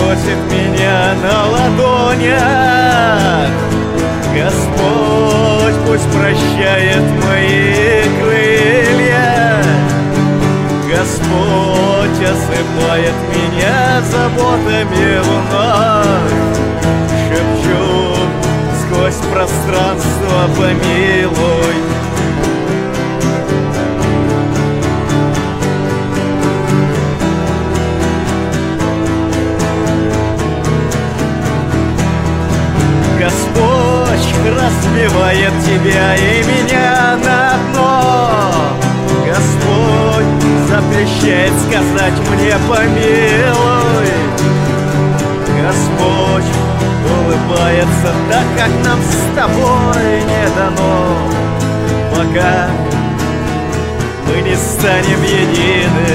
носит меня на ладонях. Господь пусть прощает мои крылья. Господь осыпает меня заботами вновь. Шепчу сквозь пространство: помилуй. Господь разбивает тебя и меня на дно. Господь запрещает сказать мне: помилуй. Господь улыбается так, как нам с тобой не дано, пока мы не станем едины.